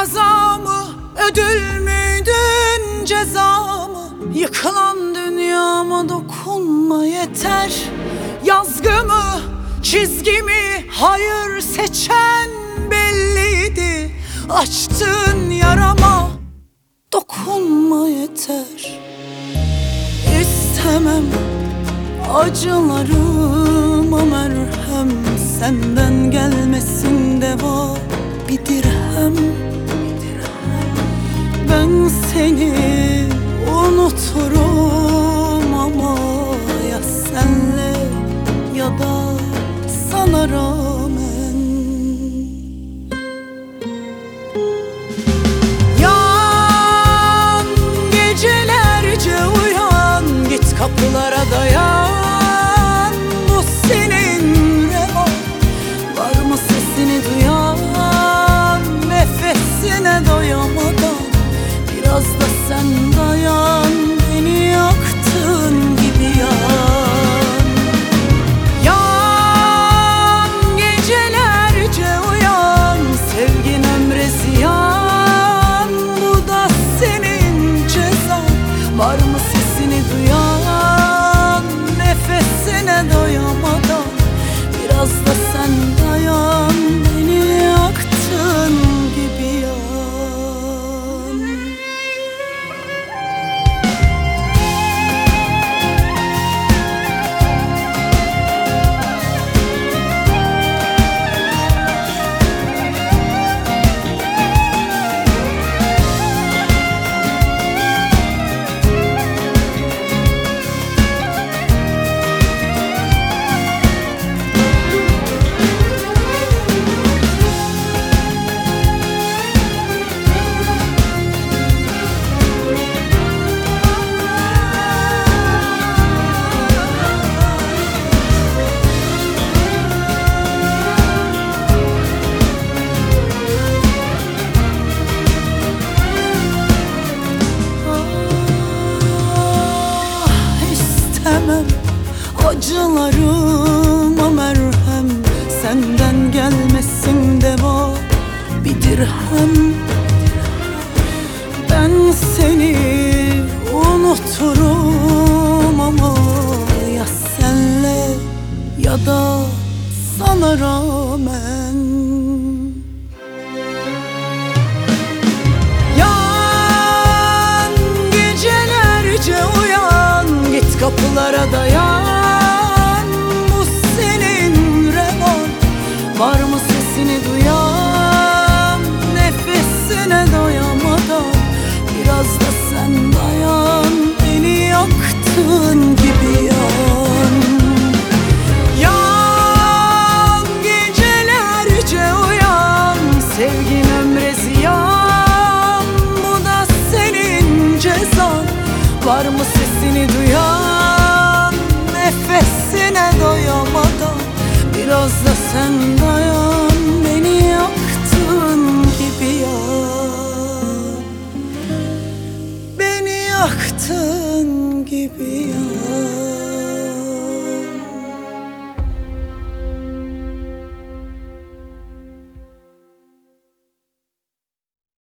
kaza mı, ödül müydün, ceza mı? Yıkılan dünyama dokunma yeter. Yazgı mı, çizgi mi, hayır seçen belliydi. Açtığın yarama dokunma yeter. İstemem acılarıma merhem, senden gelmesin deva bir dirhem. Ben seni unuturum ama ya senle ya da sana rağmen. Yan gecelerce uyan, git kapılara dayan. Bu senin revan, var mı sesini duyan? Nefesine doyamadan biraz da sen dayan. Beni yaktığın gibi yan. Yan gecelerce uyan, sevgin ömre ziyan. Bu da senin cezan, var mı sesini duyan? Nefesine doyamadan biraz da sen dayan. Beni yaktığın gibi yan. Acılarıma merhem, senden gelmesin deva bir dirhem. Ben seni unuturum ama ya senle ya da sana rağmen. Yan gecelerce uyan, git kapılara dayan. Var mı sesini duyan? Nefesine doyamadan biraz da sen dayan. Beni yaktığın gibi yan. Yan gecelerce uyan, sevgin ömre ziyan. Bu da senin cezan, var mı sesini duyan? Nefesine doyamadan biraz da sen dayan. Beni yaktığın gibi yan. Beni yaktığın gibi yan.